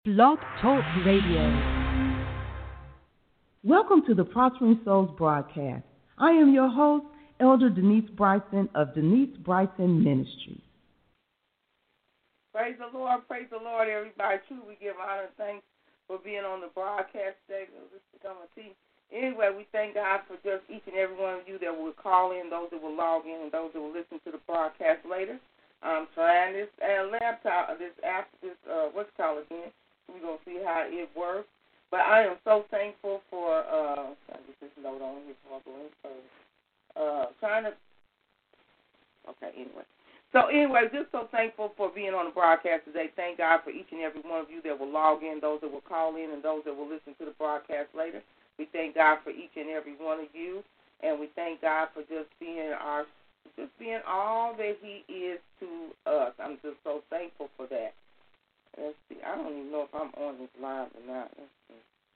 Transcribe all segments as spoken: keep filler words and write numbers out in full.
Blog Talk Radio. Welcome to the Prospering Souls broadcast. I am your host, Elder Denise Bryson of Denise Bryson Ministries. Praise the Lord, praise the Lord, everybody. Truly, we give honor and thanks for being on the broadcast today. Anyway, we thank God for just each and every one of you that will call in, those that will log in, and those that will listen to the broadcast later. I'm trying this uh, laptop, this app, this, uh, what's it called again? We're going to see how it works. But I am so thankful for, uh, trying to get this note on here before I go any further. Uh, trying to, okay, anyway. So anyway, just so thankful for being on the broadcast today. Thank God for each and every one of you that will log in, those that will call in, and those that will listen to the broadcast later. We thank God for each and every one of you, and we thank God for just being our, just being all that He is to us. I'm just so thankful for that. Let's see. I don't even know if I'm on this live or not. Let's see.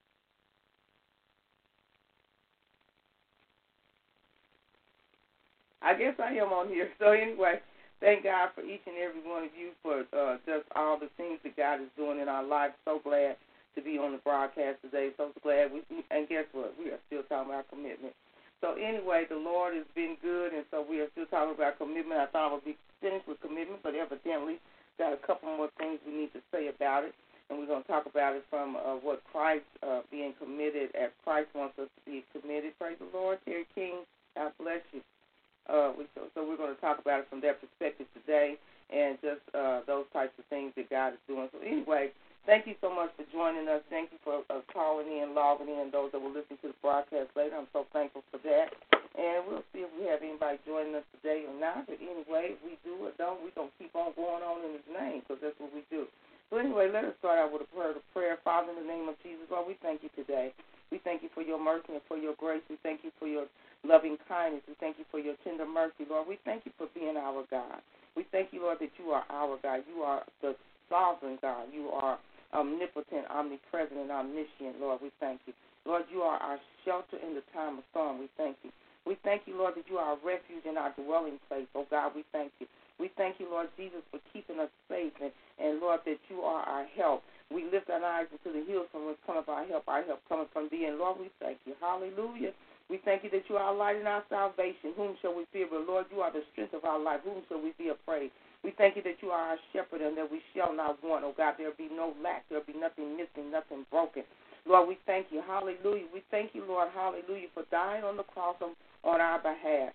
I guess I am on here. So anyway, thank God for each and every one of you for uh, just all the things that God is doing in our lives. So glad to be on the broadcast today. So glad. We And guess what? We are still talking about commitment. So anyway, the Lord has been good, and so we are still talking about commitment. I thought I would be finished with commitment, but evidently got a couple more things we need to say about it, and we're going to talk about it from uh, what Christ, uh, being committed as Christ wants us to be committed. Praise the Lord. Terry King, God bless you. Uh, we, so, so we're going to talk about it from that perspective today, and just uh, those types of things that God is doing. So anyway, thank you so much for joining us. Thank you for uh, calling in, logging in, those that will listen to the broadcast later. I'm so thankful for that. And we'll see if we have anybody joining us today or not. But anyway, if we do or don't, we're going to keep on going on in His name, because that's what we do. So anyway, let us start out with a prayer. A prayer. Father, in the name of Jesus, Lord, we thank you today. We thank you for your mercy and for your grace. We thank you for your loving kindness. We thank you for your tender mercy, Lord. We thank you for being our God. We thank you, Lord, that you are our God. You are the sovereign God. You are omnipotent, omnipresent, and omniscient, Lord. We thank you. Lord, you are our shelter in the time of storm. We thank you. We thank you, Lord, that you are our refuge and our dwelling place. Oh, God, we thank you. We thank you, Lord Jesus, for keeping us safe, and, and Lord, that you are our help. We lift our eyes into the hills from whence cometh our help. Our help coming from thee, and Lord, we thank you. Hallelujah. We thank you that you are our light and our salvation. Whom shall we fear? But, Lord, you are the strength of our life. Whom shall we be afraid? We thank you that you are our shepherd and that we shall not want. Oh, God, there will be no lack. There will be nothing missing, nothing broken. Lord, we thank you. Hallelujah. We thank you, Lord, hallelujah, for dying on the cross on, on our behalf.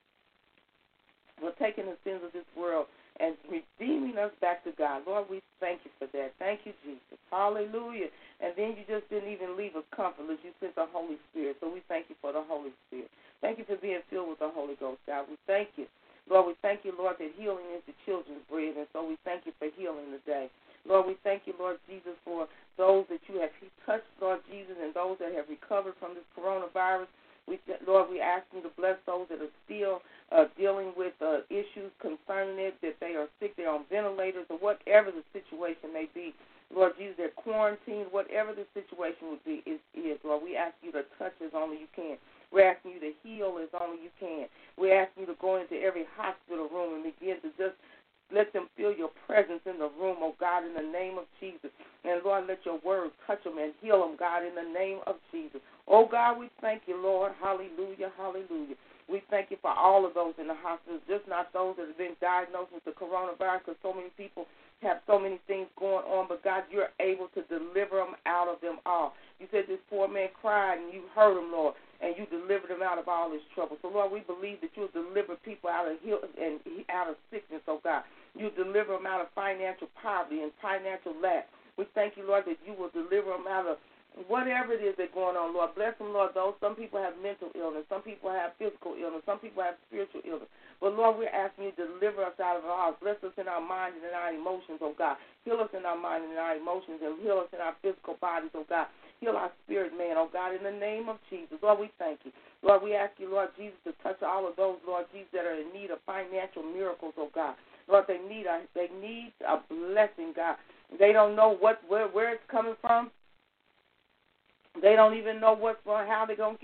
For taking the sins of this world and redeeming us back to God. Lord, we thank you for that. Thank you, Jesus. Hallelujah. And then you just didn't even leave us comfortless. You sent the Holy Spirit. So we thank you for the Holy Spirit. Thank you for being filled with the Holy Ghost, God. We thank you. Lord, we thank you, Lord, that healing is the children's bread, and so we thank you for healing today. Lord, we thank you, Lord Jesus, for those that you have touched, Lord Jesus, and those that have recovered from this coronavirus. We, Lord, we ask you to bless those that are still uh, dealing with uh, issues concerning it, that they are sick, they're on ventilators, or whatever the situation may be. Lord Jesus, they're quarantined, whatever the situation would be, is, is, Lord, we ask you to touch as only you can. We're asking you to heal as only you can. We're asking you to go into every hospital room and begin to just let them feel your presence in the room, oh God, in the name of Jesus. And Lord, let your word touch them and heal them, God, in the name of Jesus. Oh God, we thank you, Lord. Hallelujah, hallelujah. We thank you for all of those in the hospitals, just not those that have been diagnosed with the coronavirus, because so many people have so many things going on, but God, you're able to deliver them out of them all. You said this poor man cried, and you heard him, Lord, and you delivered him out of all his trouble. So, Lord, we believe that you'll deliver people out of heal and out of sickness, oh God. You deliver them out of financial poverty and financial lack. We thank you, Lord, that you will deliver them out of whatever it is that's going on, Lord. Bless them, Lord. Those some people have mental illness, some people have physical illness, some people have spiritual illness. But, Lord, we're asking you to deliver us out of it all. Bless us in our minds and in our emotions, oh God. Heal us in our minds and in our emotions, and heal us in our physical bodies, oh God. Heal our spirit, man, oh God, in the name of Jesus. Lord, we thank you. Lord, we ask you, Lord Jesus, to touch all of those, Lord Jesus, that are in need of financial miracles, oh God. Lord, they need a, they need a blessing, God. They don't know what where, where it's coming from. They don't even know what's going, how they're going to get it.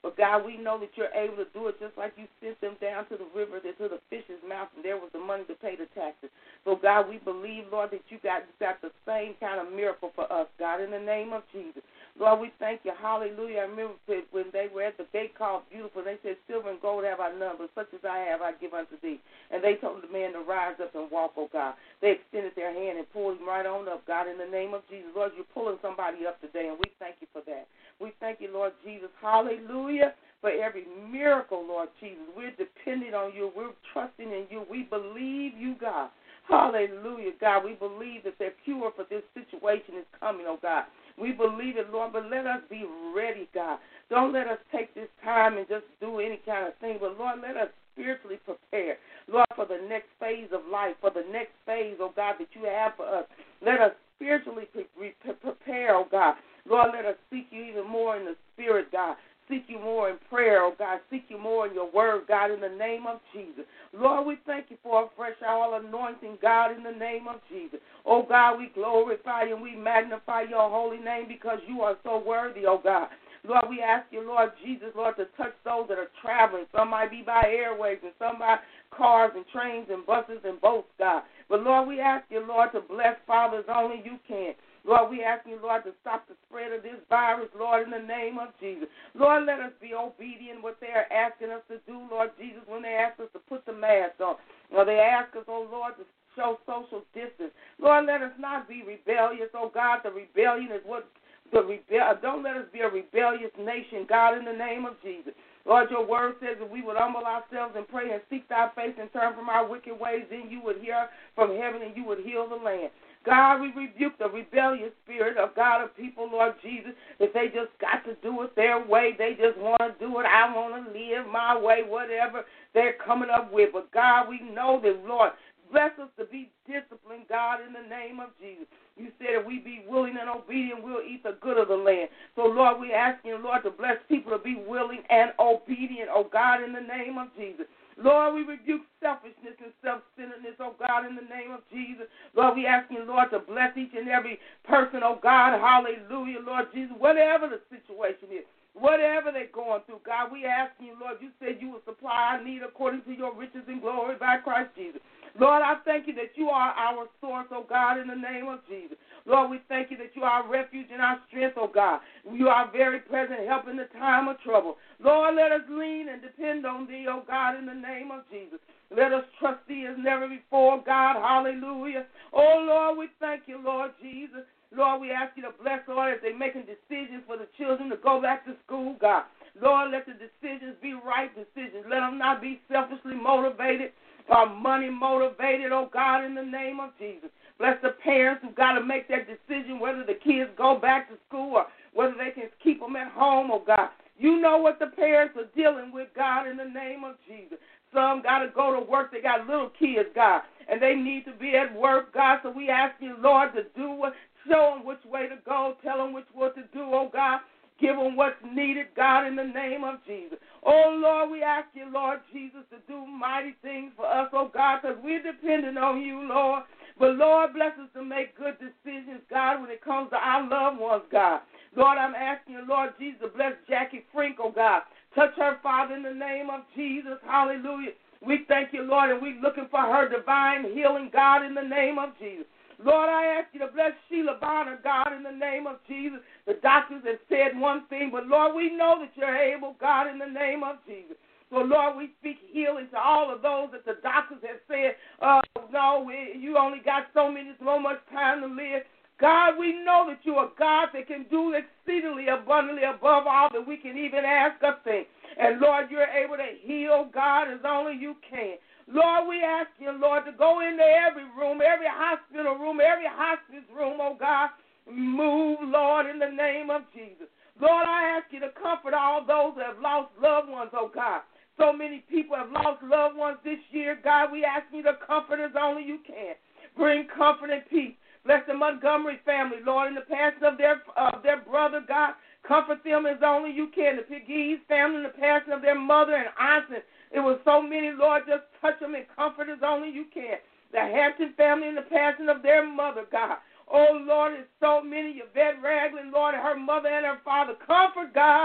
But, God, we know that you're able to do it just like you sent them down to the river, to the fish's mouth, and there was the money to pay the taxes. So, God, we believe, Lord, that you got, you got the same kind of miracle for us, God, in the name of Jesus. Lord, we thank you. Hallelujah. I remember when they were at the gate called Beautiful, they said, silver and gold have I none, but such as I have I give unto thee. And they told the man to rise up and walk, oh God. They extended their hand and pulled him right on up, God, in the name of Jesus. Lord, you're pulling somebody up today, and we thank you for that. We thank you, Lord Jesus. Hallelujah. For every miracle, Lord Jesus. We're dependent on you. We're trusting in you. We believe you, God. Hallelujah, God. We believe that the cure for this situation is coming, oh God. We believe it, Lord, but let us be ready, God. Don't let us take this time and just do any kind of thing, but, Lord, let us spiritually prepare, Lord, for the next phase of life, for the next phase, oh God, that you have for us. Let us spiritually pre- pre- prepare, oh God. Lord, let us seek you even more in the spirit, God. Seek you more in prayer, oh God. Seek you more in your word, God, in the name of Jesus. Lord, we thank you for a fresh oil anointing, God, in the name of Jesus. Oh, God, we glorify you and we magnify your holy name because you are so worthy, oh God. Lord, we ask you, Lord Jesus, Lord, to touch those that are traveling. Some might be by airways and some by cars and trains and buses and boats, God. But, Lord, we ask you, Lord, to bless fathers only you can. Lord, we ask you, Lord, to stop the spread of this virus, Lord, in the name of Jesus. Lord, let us be obedient what they are asking us to do, Lord Jesus, when they ask us to put the mask on. Or they ask us, oh, Lord, to show social distance. Lord, let us not be rebellious. Oh, God, the rebellion is what the rebel. Don't let us be a rebellious nation, God, in the name of Jesus. Lord, your word says that we would humble ourselves and pray and seek thy face and turn from our wicked ways, then you would hear from heaven and you would heal the land. God, we rebuke the rebellious spirit of God of people, Lord Jesus, that they just got to do it their way. They just want to do it. I want to live my way, whatever they're coming up with. But, God, we know that, Lord, bless us to be disciplined, God, in the name of Jesus. You said if we be willing and obedient, we'll eat the good of the land. So, Lord, we ask you, Lord, to bless people to be willing and obedient, oh, God, in the name of Jesus. Lord, we rebuke selfishness and self-centeredness, oh God, in the name of Jesus. Lord, we ask you, Lord, to bless each and every person, oh God, hallelujah, Lord Jesus, whatever the situation is, whatever they're going through, God, we ask you, Lord, you said you will supply our need according to your riches and glory by Christ Jesus. Lord, I thank you that you are our source, oh God, in the name of Jesus. Lord, we thank you that you are our refuge and our strength, oh God. You are very present help in the time of trouble. Lord, let us lean and depend on thee, oh God, in the name of Jesus. Let us trust thee as never before, God, hallelujah. Oh, Lord, we thank you, Lord Jesus. Lord, we ask you to bless, Lord, as they're making decisions for the children to go back to school, God. Lord, let the decisions be right decisions. Let them not be selfishly motivated or money motivated, oh God, in the name of Jesus. Bless the parents who've got to make that decision whether the kids go back to school or whether they can keep them at home, oh God. You know what the parents are dealing with, God, in the name of Jesus. Some got to go to work. They got little kids, God, and they need to be at work, God. So we ask you, Lord, to do what, show them which way to go, tell them which what to do, oh God. Give them what's needed, God, in the name of Jesus. Oh, Lord, we ask you, Lord Jesus, to do mighty things for us, oh God, because we're dependent on you, Lord. But, Lord, bless us to make good decisions, God, when it comes to our loved ones, God. Lord, I'm asking you, Lord Jesus, to bless Jackie Frink, oh God. Touch her, Father, in the name of Jesus. Hallelujah. We thank you, Lord, and we're looking for her divine healing, God, in the name of Jesus. Lord, I ask you to bless Sheila Bonner, God, in the name of Jesus. The doctors have said one thing, but, Lord, we know that you're able, God, in the name of Jesus. So, Lord, we speak healing to all of those that the doctors have said, uh, no, we, you only got so many, so much time to live. God, we know that you are God that can do exceedingly abundantly above all that we can even ask or think. And, Lord, you're able to heal, God, as only you can. Lord, we ask you, Lord, to go into every room, every hospital room, every hospice room, oh God. Move, Lord, in the name of Jesus. Lord, I ask you to comfort all those that have lost loved ones, oh God. So many people have lost loved ones this year, God. We ask you to comfort as only you can. Bring comfort and peace. Bless the Montgomery family, Lord, in the passing of their of their brother, God. Comfort them as only you can. The Pegues family in the passing of their mother and aunts. And it was so many, Lord, just touch them and comfort as only you can. The Hampton family in the passing of their mother, God. Oh, Lord, it's so many. Yvette Ragland, Lord, and her mother and her father. Comfort, God.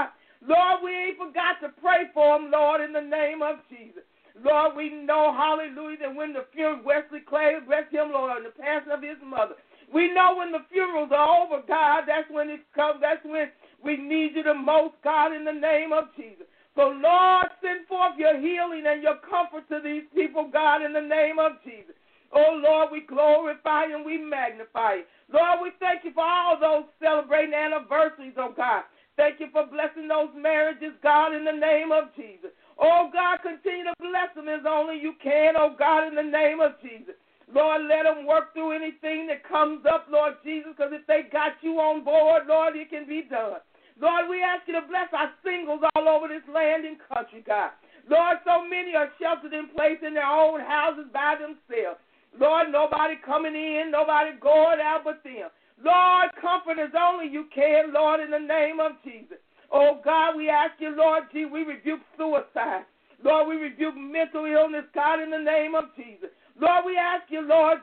Lord, we ain't forgot to pray for him, Lord, in the name of Jesus. Lord, we know, hallelujah, that when the funeral, Wesley Clay, bless him, Lord, and the passing of his mother, we know when the funerals are over, God, that's when it comes, that's when we need you the most, God, in the name of Jesus. So, Lord, send forth your healing and your comfort to these people, God, in the name of Jesus. Oh, Lord, we glorify you and we magnify you. Lord, we thank you for all those celebrating anniversaries, oh, God. Thank you for blessing those marriages, God, in the name of Jesus. Oh, God, continue to bless them as only you can, oh, God, in the name of Jesus. Lord, let them work through anything that comes up, Lord Jesus, because if they got you on board, Lord, it can be done. Lord, we ask you to bless our singles all over this land and country, God. Lord, so many are sheltered in place in their own houses by themselves. Lord, nobody coming in, nobody going out but them. Lord, comfort as only you can, Lord, in the name of Jesus. Oh, God, we ask you, Lord, gee, we rebuke suicide. Lord, we rebuke mental illness, God, in the name of Jesus. Lord, we ask you, Lord,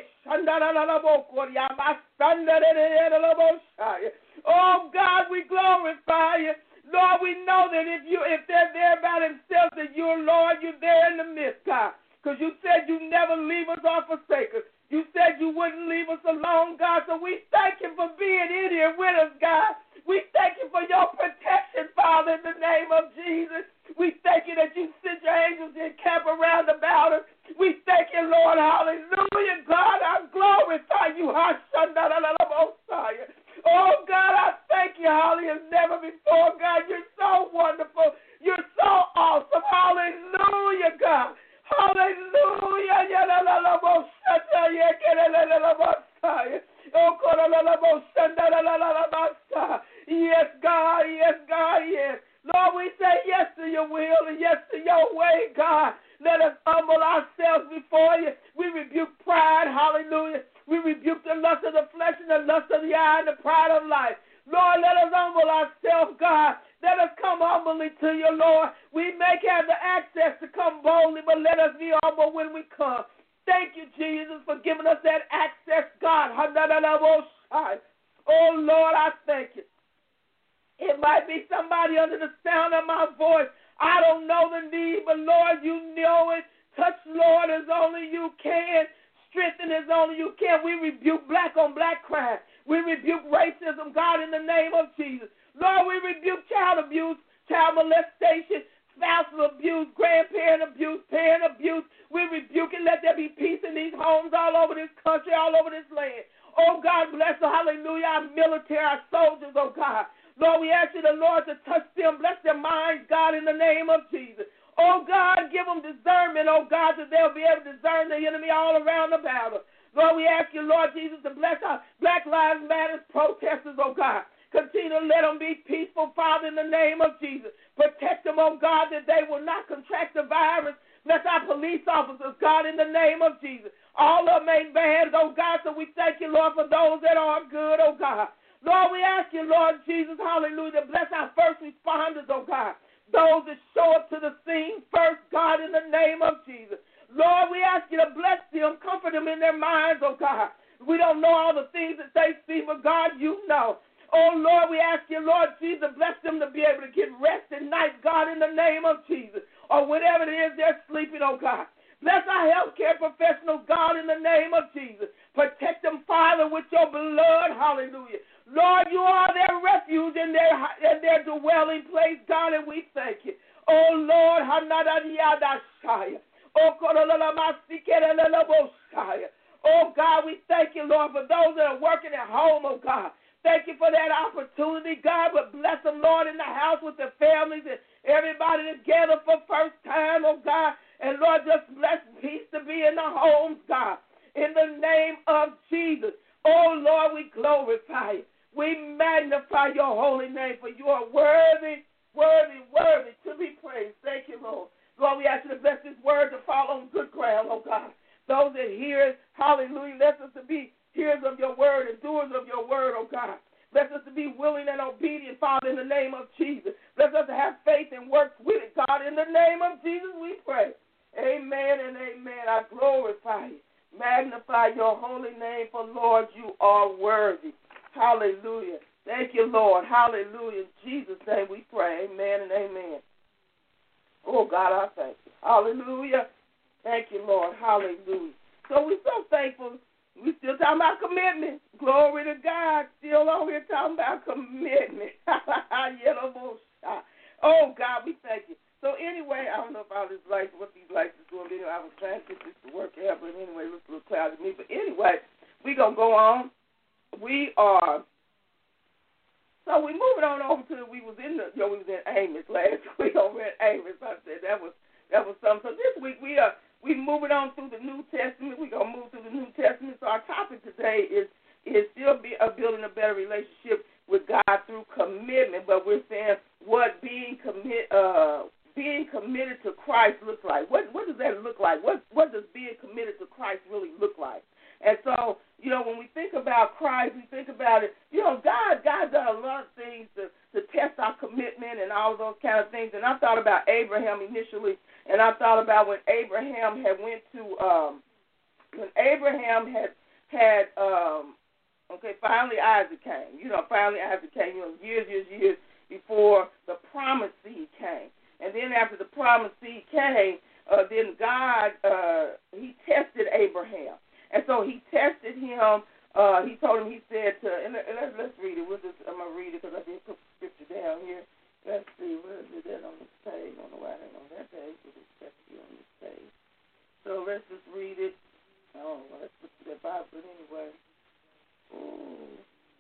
oh, God, we glorify you. Lord, we know that if you if they're there by themselves, that you're, Lord, you're there in the midst, God. Because you said you never leave us or forsake us. You said you wouldn't leave us alone, God. So we thank you for being in here with us, God. We thank you for your protection, Father, in the name of Jesus. We thank you that you sent your angels to encamp around about us. We thank you, Lord. Hallelujah, God. I glorify you. Oh, God, I thank you, Holly, as never before, God. You're so wonderful. You're so awesome. Hallelujah, God. Hallelujah. Yes, God. Yes, God. Yes. Lord, we say yes to your will and yes to your way, God. Let us humble ourselves before you. We rebuke pride. Hallelujah. We rebuke the lust of the flesh and the lust of the eye and the pride of life. Lord, let us humble ourselves, God. Let us come humbly to you, Lord. We may have the access to come boldly, but let us be humble when we come. Thank you, Jesus, for giving us that access, God. Oh, Lord, I thank you. It might be somebody under the sound of my voice. I don't know the need, but, Lord, you know it. Touch, Lord, as only you can. Strengthen as only you can. We rebuke black on black crime. We rebuke racism, God, in the name of Jesus. Lord, we rebuke child abuse, child molestation, spousal abuse, grandparent abuse, parent abuse. We rebuke it. Let there be peace in these homes all over this country, all over this land. Oh, God, bless the hallelujah, our military, our soldiers, oh, God. Lord, we ask you, the Lord, to touch them, bless their minds, God, in the name of Jesus. Oh, God, give them discernment, oh, God, that they'll be able to discern the enemy all around the battle. Lord, we ask you, Lord Jesus, to bless our Black Lives Matter protesters, oh, God. Continue to let them be peaceful, Father, in the name of Jesus. Protect them, oh, God, that they will not contract the virus. Bless our police officers, God, in the name of Jesus. All of them ain't bad, oh, God, so we thank you, Lord, for those that are good, oh, God. Lord, we ask you, Lord Jesus, hallelujah, to bless our first responders, oh, God. Those that show up to the scene first, God, in the name of Jesus. Lord, we ask you to bless them, comfort them in their minds, oh, God. We don't know all the things that they see, but, God, you know. Oh, Lord, we ask you, Lord Jesus, bless them to be able to get rest at night, God, in the name of Jesus. Or whatever it is they're sleeping, oh, God. Bless our healthcare professionals, God, in the name of Jesus. Protect them, Father, with your blood, hallelujah. Lord, you are their refuge and their, and their dwelling place, God, and we thank you. Oh, Lord, oh, God, we thank you, Lord, for those that are working at home, oh, God. Thank you for that opportunity, God, but bless them, Lord, in the house with their families and everybody together for first time, oh, God. And, Lord, just bless peace to be in the homes, God, in the name of Jesus. Oh, Lord, we glorify you. We magnify your holy name, for you are worthy, worthy, worthy to be praised. Thank you, Lord. Lord, we ask you to bless this word to fall on good ground, oh, God. Those that hear it, hallelujah, bless us to be hearers of your word and doers of your word, oh, God. Bless us to be willing and obedient, Father, in the name of Jesus. Bless us to have faith and work with it, God. In the name of Jesus, we pray. Amen and amen. I glorify you. Magnify your holy name, for, Lord, you are worthy. Hallelujah. Thank you, Lord. Hallelujah. In Jesus' name we pray. Amen and amen. Oh, God, I thank you. Hallelujah. Thank you, Lord. Hallelujah. So we're so thankful. We still talking about commitment. Glory to God. Still over here talking about commitment. Oh, God, we thank you. So anyway, I don't know if all this lights, what these lights is doing. Anyway, I was trying to get this to work out, but anyway, it looks a little cloudy to me. But anyway, we're going to go on. We are, so we moving on over to, we was in the, you know, we was in Amos last week over at Amos. I said that was, that was something. So this week we are, we moving on through the New Testament. We're going to move through the New Testament. So our topic today is, is still be, uh, building a better relationship with God through commitment, but we're saying what being commit, uh, being committed to Christ looks like. What what does that look like? What what does being committed to Christ really look like? And so, you know, when we think about Christ, we think about it, you know, God God done a lot of things to, to test our commitment and all of those kind of things. And I thought about Abraham initially, and I thought about when Abraham had went to, um, when Abraham had, had um, okay, finally Isaac came. You know, finally Isaac came, you know, years, years, years before the promised seed came. And then after the promised seed came, uh, then God, uh, he tested Abraham. And so he tested him. Uh, he told him, he said to, and let's, let's read it. We'll just, I'm going to read it because I didn't put the scripture down here. Let's see, where is it at on this page? I don't know why it ain't on that page, but it's actually on this page. So let's just read it. Oh, well, let's put that Bible anyway. Ooh.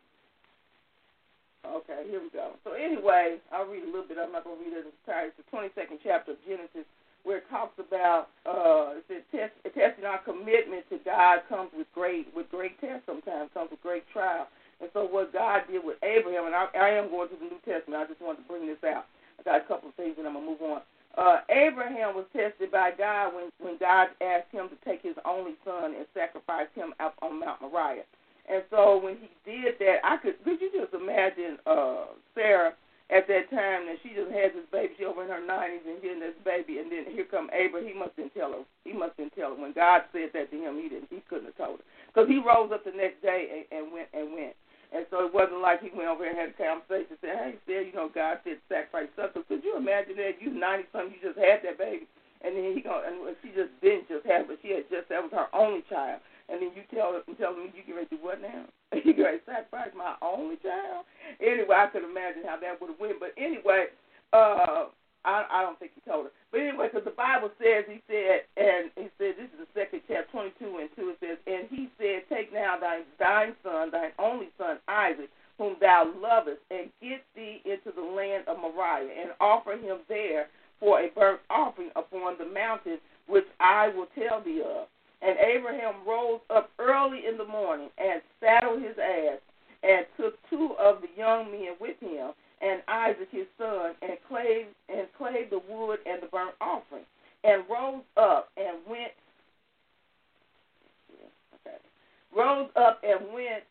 Okay, here we go. So anyway, I'll read a little bit. I'm not going to read it entirely. It's the twenty-second chapter of Genesis, where it talks about uh, it says test, testing our commitment to God comes with great with great tests sometimes, comes with great trial. And so what God did with Abraham, and I, I am going to the New Testament. I just wanted to bring this out. I got a couple of things, and I'm going to move on. Uh, Abraham was tested by God when, when God asked him to take his only son and sacrifice him up on Mount Moriah. And so when he did that, I could, could you just imagine uh, Sarah at that time that she just has this baby, she over in her nineties and getting this baby, and then here come Abraham. He must didn't tell her. He must didn't tell her. When God said that to him, he didn't. He couldn't have told her because he rose up the next day and, and went and went. And so it wasn't like he went over here and had a conversation and said, hey, Sarah, you know, God said sacrifice something. So could you imagine that? You ninety-something, you just had that baby, and then he go, and she just didn't just have it. She had just, that was her only child. And then you tell her, tell me, you get ready to do what now? You get ready to sacrifice my only child? Anyway, I could imagine how that would have went. But anyway, uh, I, I don't think he told her. But anyway, because the Bible says, he said, and he said, this is the second chapter, twenty-two and two, it says, and he said, take now thine, thine son, thine only son, Isaac, whom thou lovest, and get thee into the land of Moriah, and offer him there for a burnt offering upon the mountain, which I will tell thee of. And Abraham rose up early in the morning and saddled his ass and took two of the young men with him and Isaac his son and clave, and clave the wood and the burnt offering and rose up and went okay, rose up and went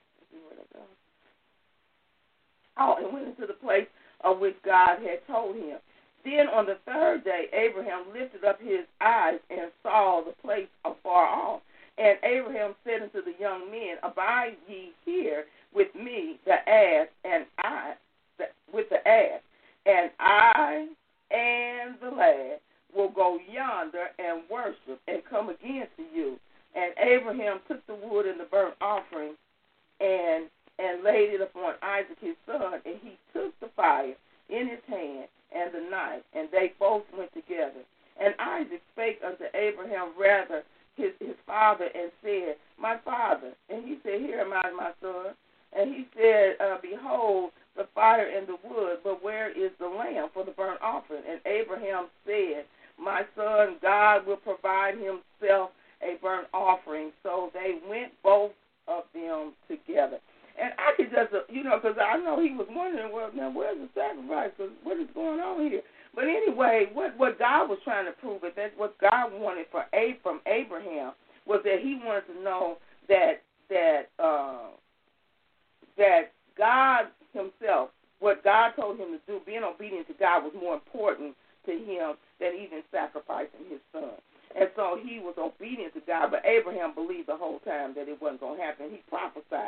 oh, and went into the place of which God had told him. Then on the third day, Abraham lifted up his eyes and saw the place afar off. And Abraham said unto the young men, abide ye here with me, the ass, and I, the, with the ass, and I and the lad will go yonder and worship and come again to you. And Abraham took the wood and the burnt offering and and laid it upon Isaac his son, and he took the fire in his hand and the knife, and they both went together. And Isaac spake unto Abraham rather his, his father, and said, my father. And he said, here am I, my son. And he said, uh, behold, the fire and the wood, but where is the lamb for the burnt offering? And Abraham said, my son, God will provide himself a burnt offering. So they went both of them together. And I could just, you know, because I know he was wondering, well, now where's the sacrifice? Because what is going on here? But anyway, what, what God was trying to prove, is that what God wanted for A, from Abraham was that he wanted to know that that uh, that God himself, what God told him to do, being obedient to God was more important to him than even sacrificing his son. And so he was obedient to God, but Abraham believed the whole time that it wasn't going to happen. He prophesied it.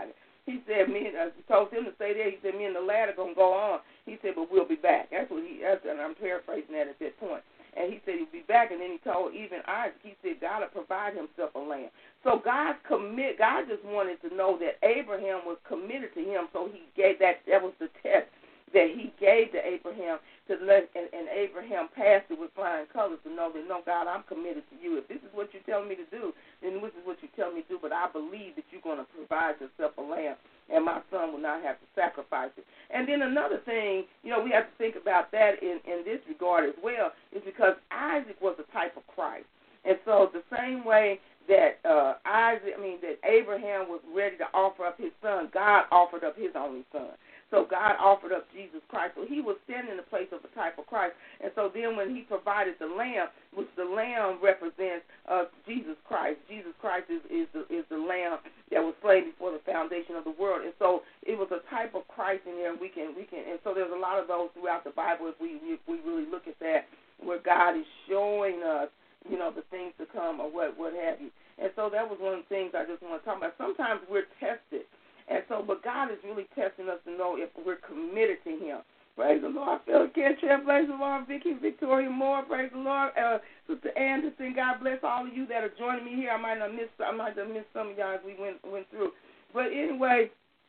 he said, me and, uh, told him to stay there. He said, me and the lad are going to go on. He said, but we'll be back. That's what he, that's, and I'm paraphrasing that at that point. And he said he'll be back, and then he told even Isaac, he said God will provide himself a lamb. So God commit. God just wanted to know that Abraham was committed to him, so he gave that. That was the test that he gave to Abraham to let, and, and Abraham passed it with flying colors to know that, no, God, I'm committed to you. If this is what you're telling me to do, then this is what you're telling me to do, but I believe that you're going to provide yourself a lamb, and my son will not have to sacrifice it. And then another thing, you know, we have to think about that in, in this regard as well, is because Isaac was a type of Christ. And so the same way that uh, Isaac, I mean, that Abraham was ready to offer up his son, God offered up his only son. So God offered up Jesus Christ. So he was standing in the place of a type of Christ. And so then when he provided the lamb, which the lamb represents uh, Jesus Christ. Jesus Christ is, is, the, is the lamb that was slain before the foundation of the world. And so it was a type of Christ in there. And we can, we can, and so there's a lot of those throughout the Bible if we, if we really look at that, where God is showing us, you know, the things to come or what, what have you. And so that was one of the things I just want to talk about. Sometimes we're tested. And so, but God is really testing us to know if we're committed to him. Praise the Lord. Phil Ketchup, praise the Lord. Vicky, Victoria Moore, praise the Lord. Uh, Sister Anderson, God bless all of you that are joining me here. I might have missed, I might have missed some of y'all as we went went through. But anyway,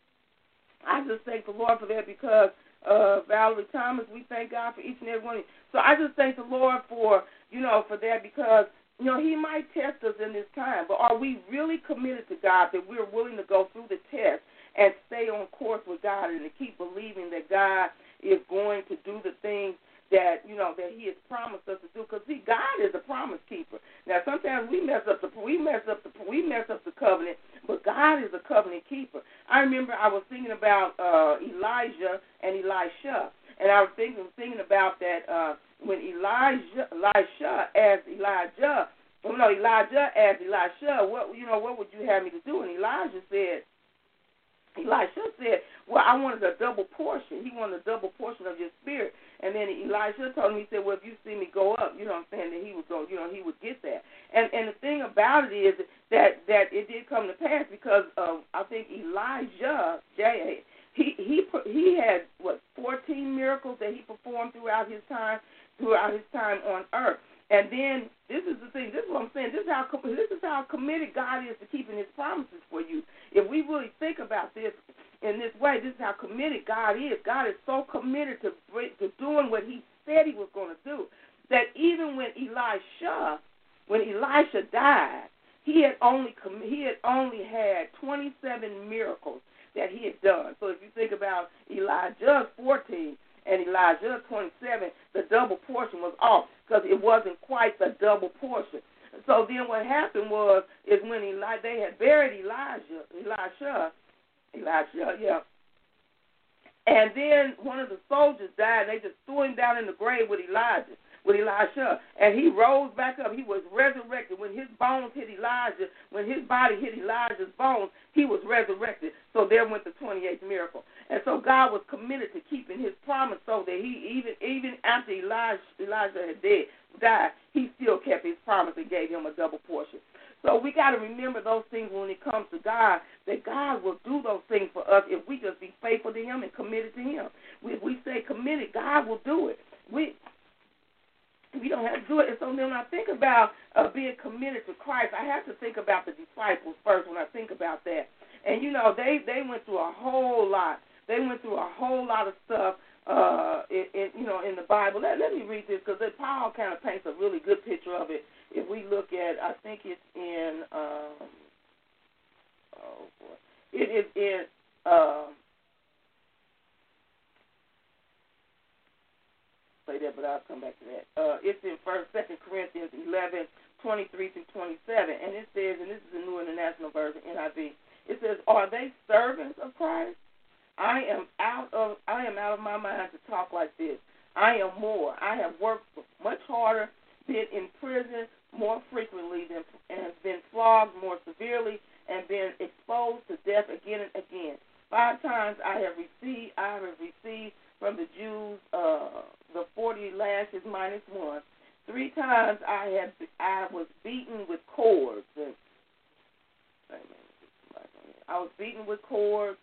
I just thank the Lord for that because uh, Valerie Thomas, we thank God for each and every one of you. So I just thank the Lord for, you know, for that because, you know, he might test us in this time, but are we really committed to God that we're willing to go through the test and stay on course with God and to keep believing that God is going to do the things that, you know, that he has promised us to do? Because, see, God is a promise keeper. Now, sometimes we mess up the we mess up the we mess up the covenant, but God is a covenant keeper. I remember I was thinking about uh, Elijah and Elisha, and I was thinking thinking about that uh, when Elijah Elisha asked Elijah, well, no, Elijah asked Elisha, what you know, what would you have me to do? And Elijah said. Elisha said, well, I wanted a double portion. He wanted a double portion of your spirit. And then Elisha told him, he said, well, if you see me go up, you know what I'm saying, that he would go, you know, he would get that. And and the thing about it is that, that it did come to pass because of, I think, Elijah, J A, he, he, he had, what, fourteen miracles that he performed throughout his time, throughout his time on earth. And then this is the thing. This is what I'm saying. This is how this is how committed God is to keeping his promises for you. If we really think about this in this way, this is how committed God is. God is so committed to to doing what he said he was going to do that even when Elisha, when Elisha died, he had only he had only had twenty-seven miracles that he had done. So if you think about Elijah's fourteen and Elijah's twenty-seven, the double portion was off because it wasn't quite the double portion. So then what happened was is when Eli, they had buried Elijah, Elisha, Elisha, yeah. And then one of the soldiers died, and they just threw him down in the grave with Elijah, with Elisha. And he rose back up. He was resurrected. When his bones hit Elijah, when his body hit Elijah's bones, he was resurrected. So there went the twenty-eighth miracle. And so God was committed to keeping his promise so that he, even even after Elijah, Elijah had dead, died, he still kept his promise and gave him a double portion. So we got to remember those things when it comes to God, that God will do those things for us if we just be faithful to him and committed to him. If we stay committed, God will do it. We we don't have to do it. And so then when I think about uh, being committed to Christ, I have to think about the disciples first when I think about that. And, you know, they, they went through a whole lot. They went through a whole lot of stuff, uh, in, in, you know, in the Bible. Let, let me read this because Paul kind of paints a really good picture of it. If we look at, I think it's in, um, oh boy, it is in, uh, say that, but I'll come back to that. Uh, it's in First, Second Corinthians eleven, twenty-three through twenty-seven, and it says, and this is the New International Version, N I V. It says, "Are they servants of Christ? I am out of I am out of my mind to talk like this. I am more. I have worked much harder, been in prison more frequently than and been flogged more severely, and been exposed to death again and again. Five times I have received I have received from the Jews uh, the forty lashes minus one. Three times I had I was beaten with cords. And, I was beaten with cords.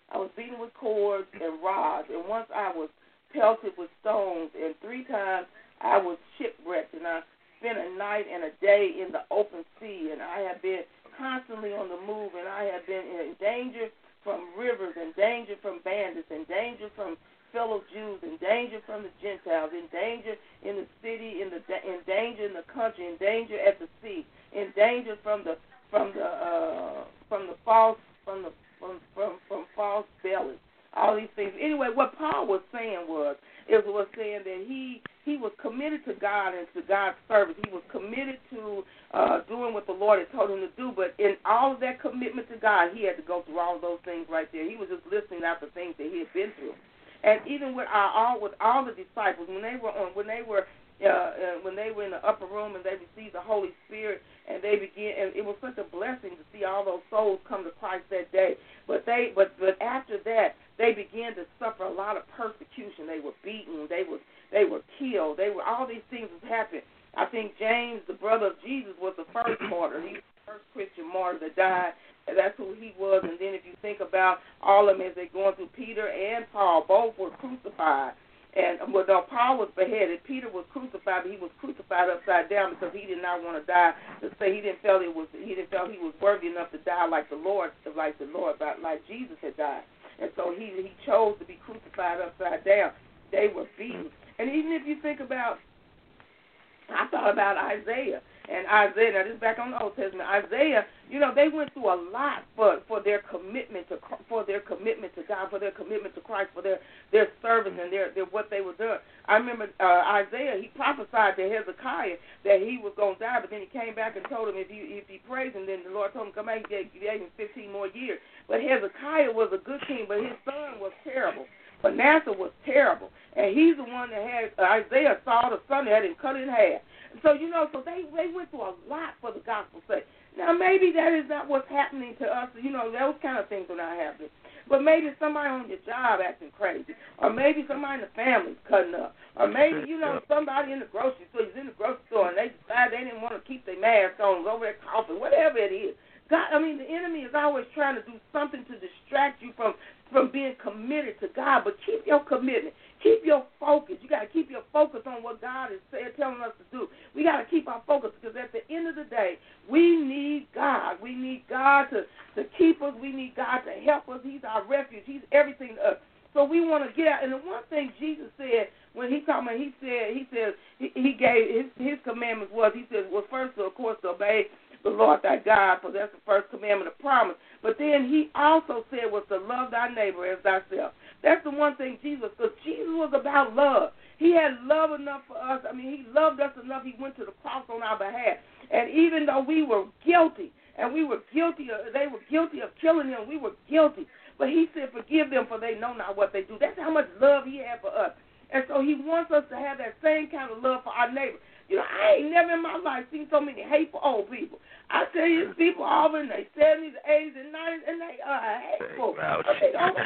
I was beaten with cords and rods, and once I was pelted with stones, and three times I was shipwrecked, and I spent a night and a day in the open sea, and I have been constantly on the move, and I have been in danger from rivers, and danger from bandits, and danger from fellow Jews, in danger from the Gentiles, in danger in the city, in the in danger in the country, in danger at the sea, in danger from the from the uh, from the false from the from from, from false bellies. All these things. Anyway, what Paul was saying was, it was saying that he he was committed to God and to God's service. He was committed to uh, doing what the Lord had told him to do. But in all of that commitment to God, he had to go through all of those things right there. He was just listening out the things that he had been through. And even with our, all with all the disciples, when they were on, when they were uh, uh, when they were in the upper room and they received the Holy Spirit, and they began, and it was such a blessing to see all those souls come to Christ that day. But they, but but after that, they began to suffer a lot of persecution. They were beaten. They were they were killed. They were all these things that happened. I think James, the brother of Jesus, was the first martyr. He was the first Christian martyr that died. And that's who he was. And then if you think about all of them as they're going through, Peter and Paul both were crucified. And well, no, Paul was beheaded. Peter was crucified, but he was crucified upside down because he did not want to die. To say he didn't feel it was he didn't feel he was worthy enough to die like the Lord, like the Lord, like Jesus had died. And so he he chose to be crucified upside down. They were beaten. And even if you think about, I thought about Isaiah. And Isaiah, now this is back on the Old Testament. Isaiah, you know, they went through a lot for, for their commitment to for their commitment to God, for their commitment to Christ, for their, their service and their, their what they were doing. I remember uh, Isaiah, he prophesied to Hezekiah that he was going to die, but then he came back and told him if he if he praised him, then the Lord told him come back. He gave, he gave him fifteen more years. But Hezekiah was a good king, but his son was terrible. Manasseh was terrible, and he's the one that had uh, Isaiah saw the son that had him cut in half. So, you know, so they, they went through a lot for the gospel's sake. Now, maybe that is not what's happening to us. You know, those kind of things are not happening. But maybe somebody on your job acting crazy, or maybe somebody in the family's cutting up, or maybe, you know, somebody in the grocery store, he's in the grocery store, and they decide they didn't want to keep their mask on, over there coughing, whatever it is. God, I mean, the enemy is always trying to do something to distract you from, from being committed to God, but keep your commitment. Keep your focus. You got to keep your focus on what God is saying, telling us to do. We got to keep our focus because at the end of the day, we need God. We need God to, to keep us. We need God to help us. He's our refuge. He's everything to us. So we want to get out. And the one thing Jesus said when he called me, he said, he said, he, he gave his, his commandments was, he said, well, first, of course, to obey the Lord thy God, for that's the first commandment of promise. But then he also said was to love thy neighbor as thyself. That's the one thing Jesus, because Jesus was about love. He had love enough for us. I mean, he loved us enough. He went to the cross on our behalf. And even though we were guilty, and we were guilty, of, they were guilty of killing him, we were guilty. But he said, forgive them, for they know not what they do. That's how much love he had for us. And so he wants us to have that same kind of love for our neighbor. You know, I ain't never in my life seen so many hateful old people. I tell you, these people all in their seventies, eighties, and nineties, and they are hateful. They don't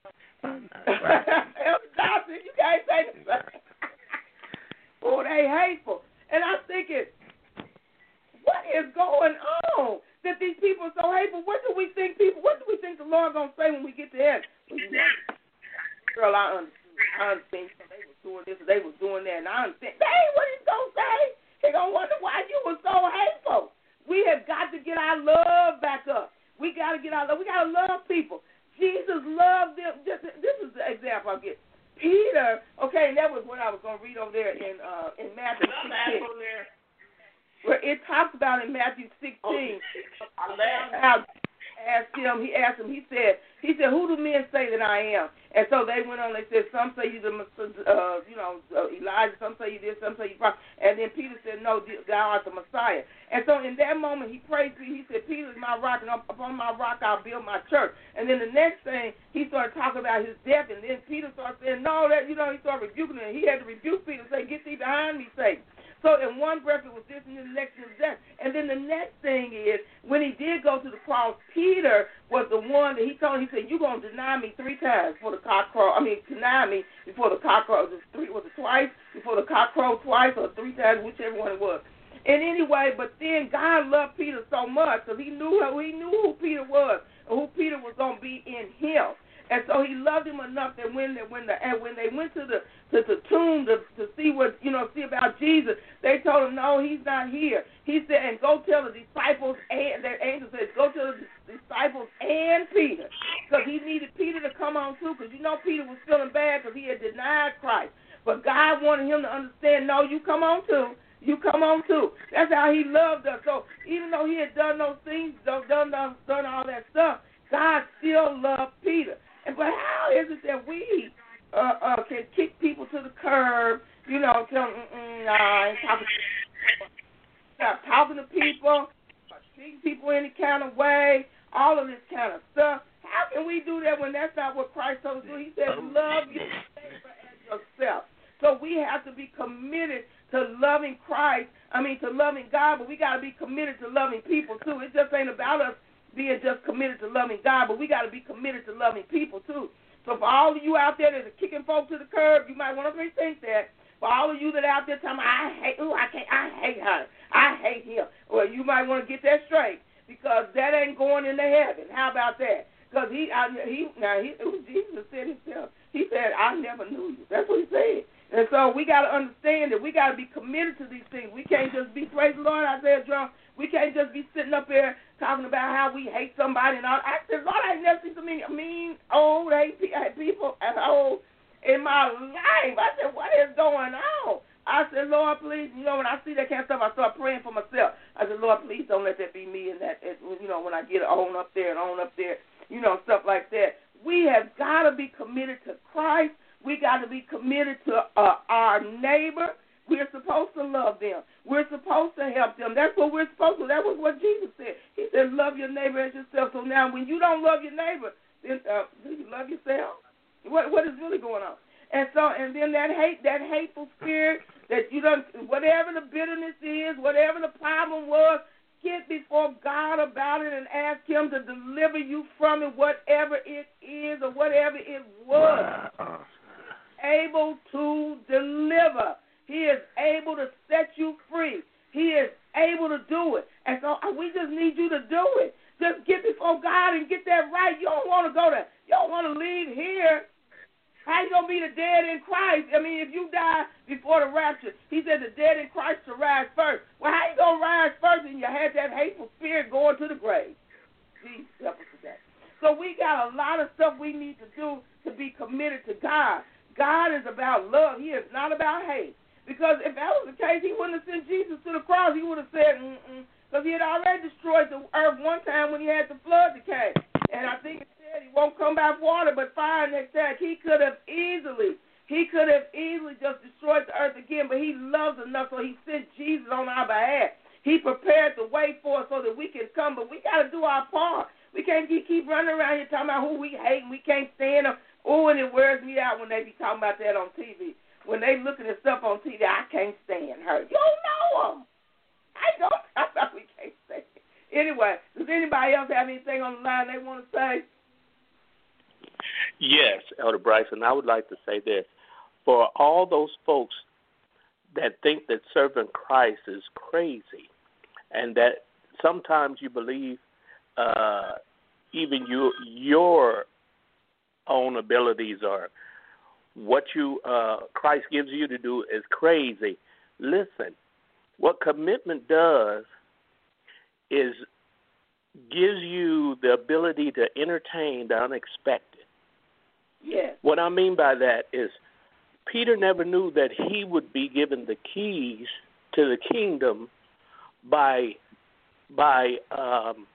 Elder Johnson, you can't say the same. Oh, they hateful. And I'm thinking, what is going on that these people are so hateful? What do we think people, what do we think the Lord going to say when we get to heaven? Well, you know, girl, I understand. I understand they was doing this and they was doing that, and I understand. That ain't what he's going to say. He's going to wonder why you were so hateful. We have got to get our love back up. We got to get our love. We got to love people. Jesus loved them. This, this is the example I get. Peter, okay, and that was what I was going to read over there in uh, in Matthew sixteen. Where it talks about in Matthew sixteen. Oh, how asked him, he asked him, he said, he said, who do men say that I am? And so they went on, they said, some say you the, uh, you know, uh, Elijah, some say you this, some say you prophet. And then Peter said, no, thou art the Messiah. And so in that moment, he prayed to you, he said, Peter is my rock, and upon my rock I'll build my church. And then the next thing, he started talking about his death, and then Peter started saying, no, that, you know, he started rebuking him. He had to rebuke Peter and say, get thee behind me, Satan. So in one breath it was this, and then the next was that. And then the next thing is, when he did go to the cross, Peter was the one that he told him, he said, you're going to deny me three times before the cock crow. I mean, deny me before the cock crow. Was it, three, was it twice? Before the cock crow twice or three times, whichever one it was. And anyway, but then God loved Peter so much because he knew who, he knew who Peter was and who Peter was going to be in him. And so he loved him enough that when they, when the and when they went to the to the tomb to to see what you know see about Jesus, they told him no, he's not here. He said, and go tell the disciples and the angel said, go tell the disciples and Peter, because he needed Peter to come on too, because you know Peter was feeling bad because he had denied Christ, but God wanted him to understand, no, you come on too. You come on too. That's how he loved us. So even though he had done those things, done done, done all that stuff, God still loved Peter. And but how is it that we uh, uh, can kick people to the curb? You know, tell them, mm-mm, nah, I ain't talking to people. Stop talking to people, treating people any kind of way, all of this kind of stuff. How can we do that when that's not what Christ told us to do? He said, love your neighbor as yourself. So we have to be committed to loving Christ, I mean to loving God, but we got to be committed to loving people too. It just ain't about us being just committed to loving God, but we got to be committed to loving people too. So for all of you out there that are kicking folk to the curb, you might want to rethink that. For all of you that are out there telling me, I hate, ooh, I can't, I hate her, I hate him, well, you might want to get that straight, because that ain't going into heaven. How about that? Because he, I, he, now he, Jesus said himself, he said, I never knew you. That's what he said. And so we got to understand that we got to be committed to these things. We can't just be, praise the Lord, Isaiah Drum, we can't just be sitting up there talking about how we hate somebody. And all. I said, Lord, I ain't never seen so many mean, old, hate people as old in my life. I said, what is going on? I said, Lord, please, you know, when I see that kind of stuff, I start praying for myself. I said, Lord, please don't let that be me and that, you know, when I get on up there and on up there, you know, stuff like that. We have got to be committed to Christ. We got to be committed to uh, our neighbor. We're supposed to love them. We're supposed to help them. That's what we're supposed to. That was what Jesus said. He said, love your neighbor as yourself. So now when you don't love your neighbor, then uh, do you love yourself? What What is really going on? And so, and then that hate, that hateful spirit that you don't, whatever the bitterness is, whatever the problem was, get before God about it and ask him to deliver you from it, whatever it is or whatever it was. Wow. Able to deliver. He is able to set you free. He is able to do it. And so we just need you to do it. Just get before God and get that right. You don't want to go there. You don't want to leave here. How you going to be the dead in Christ? I mean, if you die before the rapture, he said the dead in Christ shall rise first. Well, how you going to rise first and you had that hateful spirit going to the grave? Jesus, help us with that. So we got a lot of stuff we need to do to be committed to God. God is about love. He is not about hate. Because if that was the case, he wouldn't have sent Jesus to the cross. He would have said, mm-mm, because he had already destroyed the earth one time when he had the flood that came. And I think it said he won't come by water but fire next time. He could have easily, he could have easily just destroyed the earth again, but he loves enough, so he sent Jesus on our behalf. He prepared the way for us so that we can come, but we got to do our part. We can't keep, keep running around here talking about who we hate and we can't stand them. Oh, and it wears me out when they be talking about that on T V. When they looking at stuff on T V, I can't stand her. You don't know them. I don't talk about we can't stand it. Anyway, does anybody else have anything on the line they want to say? Yes, Elder Bryson, I would like to say this. For all those folks that think that serving Christ is crazy and that sometimes you believe uh, even you, your own abilities or what you uh, Christ gives you to do is crazy. Listen, what commitment does is gives you the ability to entertain the unexpected. Yes. What I mean by that is Peter never knew that he would be given the keys to the kingdom by by um,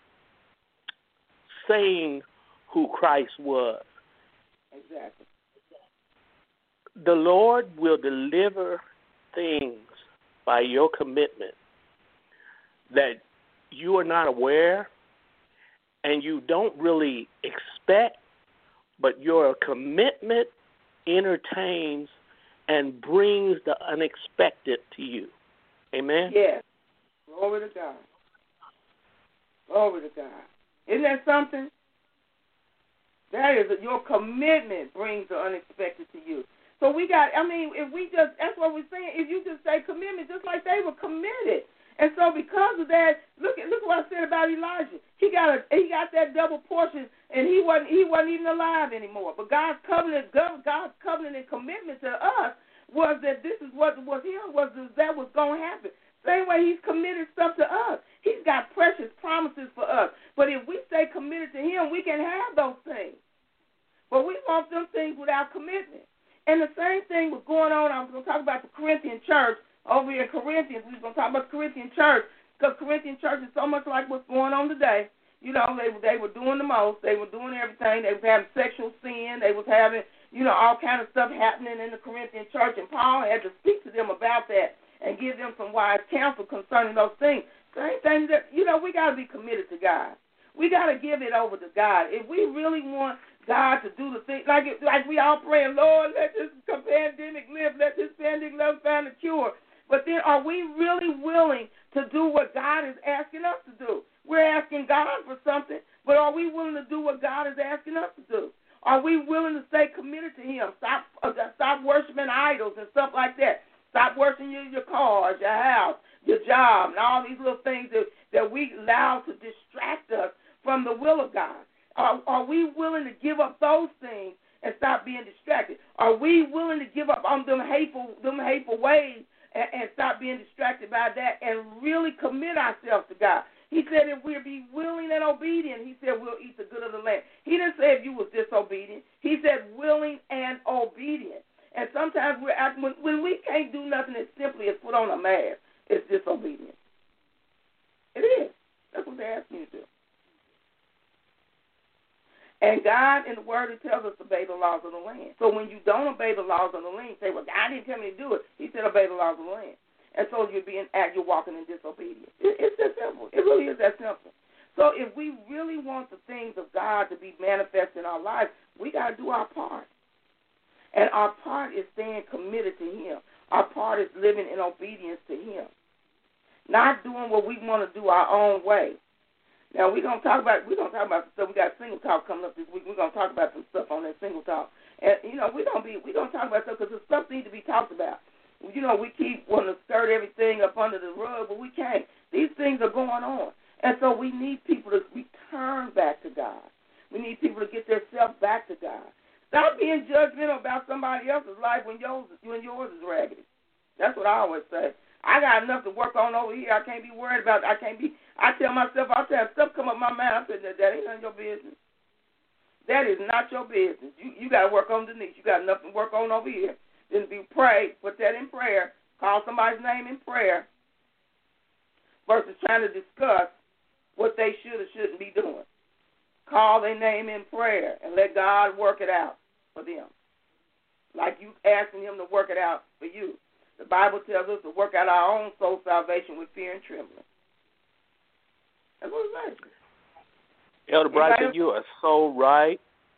saying who Christ was. Exactly. The Lord will deliver things by your commitment that you are not aware and you don't really expect, but your commitment entertains and brings the unexpected to you. Amen? Yes. Glory to God. Glory to God. Isn't that something? That is, your commitment brings the unexpected to you. So we got, I mean, if we just, that's what we're saying, if you just say commitment, just like they were committed. And so because of that, look at look what I said about Elijah. He got a he got that double portion, and he wasn't he wasn't even alive anymore. But God's covenant, God's covenant and commitment to us was that this is what was him was that was going to happen. Same way He's committed stuff to us. He's got precious promises for us. But if we stay committed to Him, we can have those things. But we want them things without commitment. And the same thing was going on. I was going to talk about the Corinthian church over here in Corinthians. We were going to talk about the Corinthian church because Corinthian church is so much like what's going on today. You know, they they were doing the most. They were doing everything. They were having sexual sin. They was having, you know, all kind of stuff happening in the Corinthian church. And Paul had to speak to them about that and give them some wise counsel concerning those things. Same thing that, you know, we got to be committed to God. We got to give it over to God. If we really want God to do the thing, like it, like we all praying, Lord, let this pandemic live, let this pandemic live, find a cure. But then are we really willing to do what God is asking us to do? We're asking God for something, but are we willing to do what God is asking us to do? Are we willing to stay committed to Him? Stop, uh, stop worshiping idols and stuff like that. Stop worshiping your, your cars, your house, your job, and all these little things that, that we allow to distract us from the will of God. Are, are we willing to give up those things and stop being distracted? Are we willing to give up on them hateful, them hateful ways and, and stop being distracted by that and really commit ourselves to God? He said if we'll be willing and obedient, He said we'll eat the good of the land. He didn't say if you was disobedient. He said willing and obedient. And sometimes we're asking, when, when we can't do nothing as simply as put on a mask, it's disobedience. It is. That's what they're asking you to do. And God in the Word, it tells us to obey the laws of the land. So when you don't obey the laws of the land, you say, well, God didn't tell me to do it. He said obey the laws of the land. And so you're being you're walking in disobedience. It, it's that simple. It really is that simple. So if we really want the things of God to be manifest in our life, we got to do our part. And our part is staying committed to Him. Our part is living in obedience to Him. Not doing what we want to do our own way. Now we're gonna talk about we're gonna talk about some stuff. We got single talk coming up this week. We're gonna talk about some stuff on that single talk. And you know, we're gonna be we're gonna talk about stuff because the stuff needs to be talked about. You know, we keep wanting to skirt everything up under the rug, but we can't. These things are going on. And so we need people to return back to God. We need people to get themselves back to God. Stop being judgmental about somebody else's life when yours, when yours is raggedy. That's what I always say. I got enough to work on over here. I can't be worried about it. I can't be, I tell myself, I tell stuff come up my mind. I say, that, that ain't none of your business. That is not your business. You you got to work on Denise. You got enough to work on over here. Then be pray, put that in prayer, call somebody's name in prayer versus trying to discuss what they should or shouldn't be doing. Call their name in prayer and let God work it out for them. Like you asking Him to work it out for you. The Bible tells us to work out our own soul salvation with fear and trembling. That's what it says. Elder Bryson, you are so right.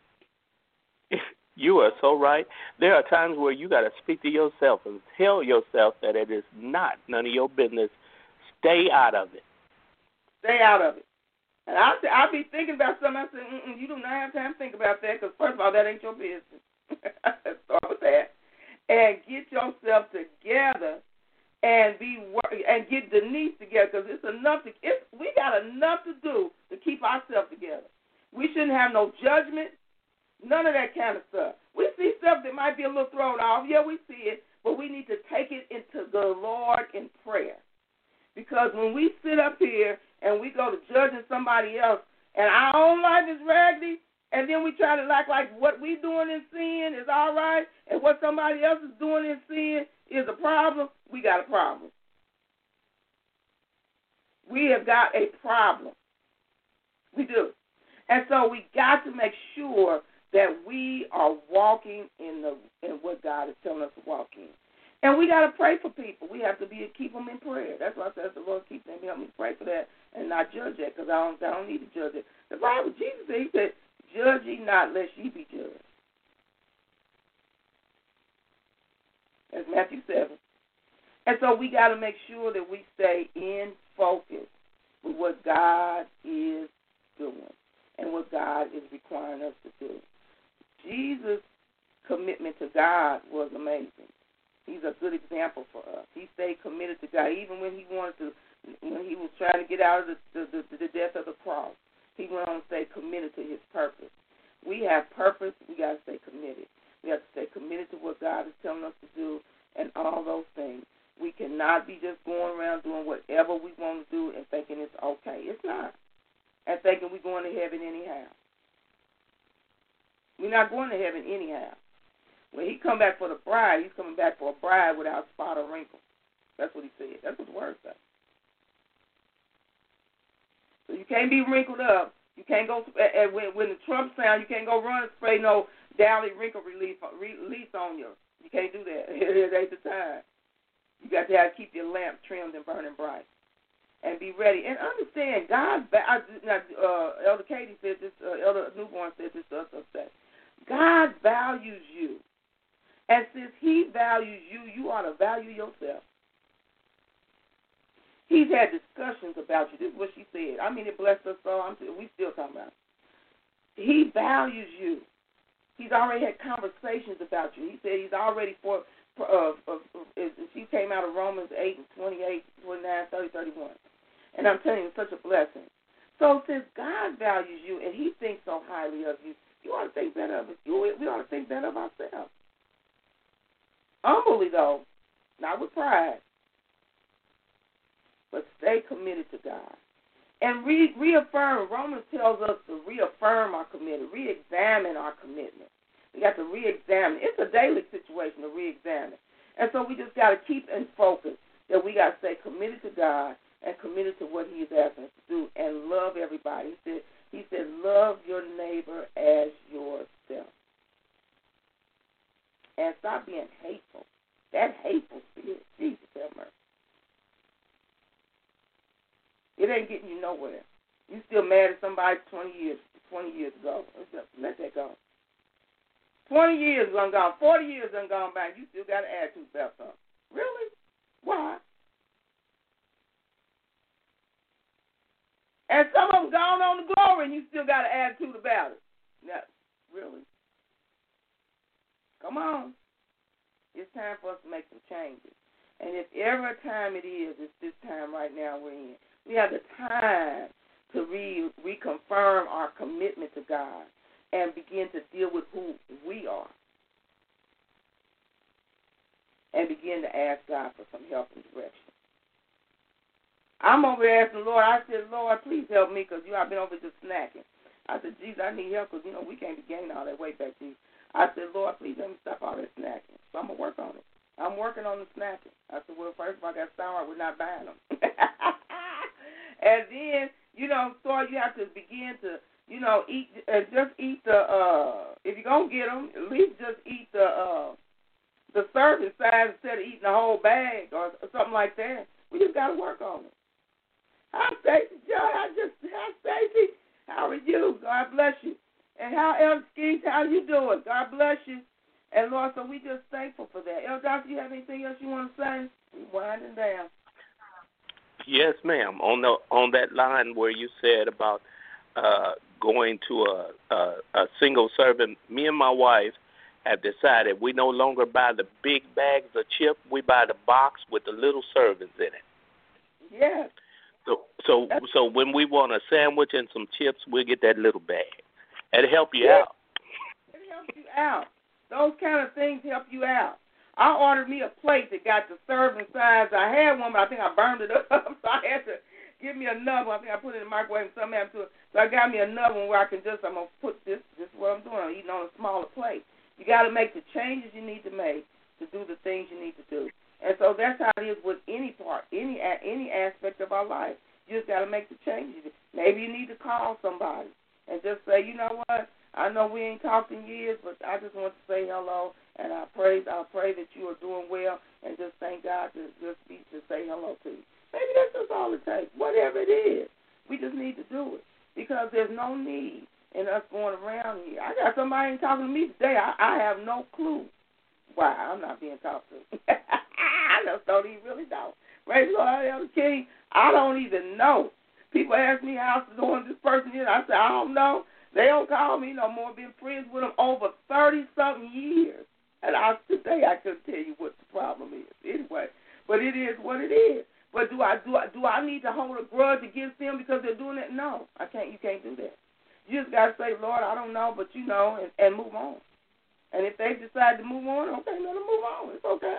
You are so right. There are times where you got to speak to yourself and tell yourself that it is not none of your business. Stay out of it. Stay out of it. And I'll, I'll be thinking about something. I said, Mm-mm, you do not have time to think about that because, first of all, that ain't your business. Let's start with that. And get yourself together and be and get Denise together because it's enough to. It's, we got enough to do to keep ourselves together. We shouldn't have no judgment, none of that kind of stuff. We see stuff that might be a little thrown off. Yeah, we see it, but we need to take it into the Lord in prayer. Because when we sit up here and we go to judging somebody else, and our own life is raggedy, and then we try to act like what we doing in sin is all right, and what somebody else is doing in sin is a problem, we got a problem. We have got a problem. We do. And so we got to make sure that we are walking in the in what God is telling us to walk in. And we got to pray for people. We have to be keep them in prayer. That's why I said the Lord keep them. Help me pray for that and not judge that because I don't, I don't need to judge it. The Bible, Jesus said, He said, judge ye not lest ye be judged. That's Matthew seven. And so we got to make sure that we stay in focus with what God is doing and what God is requiring us to do. Jesus' commitment to God was amazing. He's a good example for us. He stayed committed to God, even when he wanted to, when he was trying to get out of the, the, the, the death of the cross. He went on to stay committed to his purpose. We have purpose. We got to stay committed. We have to stay committed to what God is telling us to do and all those things. We cannot be just going around doing whatever we want to do and thinking it's okay. It's not. And thinking we're going to heaven anyhow. We're not going to heaven anyhow. When he come back for the bride, he's coming back for a bride without spot or wrinkle. That's what he said. That's what the word says. So you can't be wrinkled up. You can't go, and when, when the trump sound, you can't go run and spray no Daily wrinkle relief, release on you. You can't do that. It ain't the time. You got to have keep your lamp trimmed and burning bright, and be ready. And understand, God. I, uh, Elder Katie said this. Uh, Elder Newborn said this to us today. God values you, and since He values you, you ought to value yourself. He's had discussions about you. This is what she said. I mean, it blessed us so. I'm, we still talking about it. He values you. He's already had conversations about you. He said he's already for, for uh, uh, uh, she came out of Romans eight and twenty-eight, twenty-nine, thirty, thirty-one. And I'm telling you, it's such a blessing. So since God values you and he thinks so highly of you, you ought to think better of it. You, we ought to think better of ourselves. Humbly, though, not with pride, but stay committed to God. And re- reaffirm, Romans tells us to reaffirm our commitment, re-examine our commitment. We got to re-examine. It's a daily situation to re-examine. And so we just got to keep in focus that we got to stay committed to God and committed to what he is asking us to do and love everybody. He said, he said, love your neighbor as yourself. And stop being hateful. That hateful spirit, Jesus have mercy. It ain't getting you nowhere. You still mad at somebody twenty years, twenty years ago. Let that go. Twenty years done gone, forty years done gone by. You still got an attitude about something. Really? Why? And some of them gone on to glory, and you still got an attitude about it. No, really? Come on. It's time for us to make some changes. And if ever a time it is, it's this time right now we're in. We have the time to re- reconfirm our commitment to God and begin to deal with who we are and begin to ask God for some help and direction. I'm over there asking the Lord. I said, Lord, please help me because you know, I've been over just snacking. I said, Jesus, I need help because, you know, we can't be gaining all that weight back to you. I said, Lord, please let me stop all that snacking. So I'm going to work on it. I'm working on the snacking. I said, well, first of all, I got sour. We're not buying them. And then, you know, so you have to begin to, you know, eat, uh, just eat the, uh, if you're going to get them, at least just eat the uh, the serving size instead of eating the whole bag or, or something like that. We just got to work on it. Hi, Stacy. Joe, I just, hi, Stacy. How are you? God bless you. And how, Elder Skeets, how you doing? God bless you. And, Lord, so we just thankful for that. Elder Doctor, you have anything else you want to say? We're winding down. Yes, ma'am. On the on that line where you said about uh, going to a, a a single serving, me and my wife have decided we no longer buy the big bags of chips. We buy the box with the little servings in it. Yes. So so That's, so when we want a sandwich and some chips, we get that little bag. It'll help you yeah. out. It helps you out. Those kind of things help you out. I ordered me a plate that got the serving size. I had one, but I think I burned it up, so I had to give me another one. I think I put it in the microwave and something happened to it. So I got me another one where I can just, I'm going to put this, this is what I'm doing. I'm eating on a smaller plate. You got to make the changes you need to make to do the things you need to do. And so that's how it is with any part, any any aspect of our life. You just got to make the changes. Maybe you need to call somebody and just say, you know what, I know we ain't talked in years, but I just want to say hello. And I pray, I pray that you are doing well, and just thank God to just be to say hello to you. Maybe that's just all it takes. Whatever it is, we just need to do it because there's no need in us going around here. I got somebody ain't talking to me today. I, I have no clue why I'm not being talked to. I just don't even really know. Praise the Lord, Elder King. I don't even know. People ask me how I'm doing this person is. I say I don't know. They don't call me no more. Been friends with them over thirty something years. And I, today I couldn't tell you what the problem it is what it is. But do I do I do I need to hold a grudge against them because they're doing it? No, I can't. You can't do that. You just gotta say, Lord, I don't know, but you know, and, and move on. And if they decide to move on, okay, let them move on. It's okay.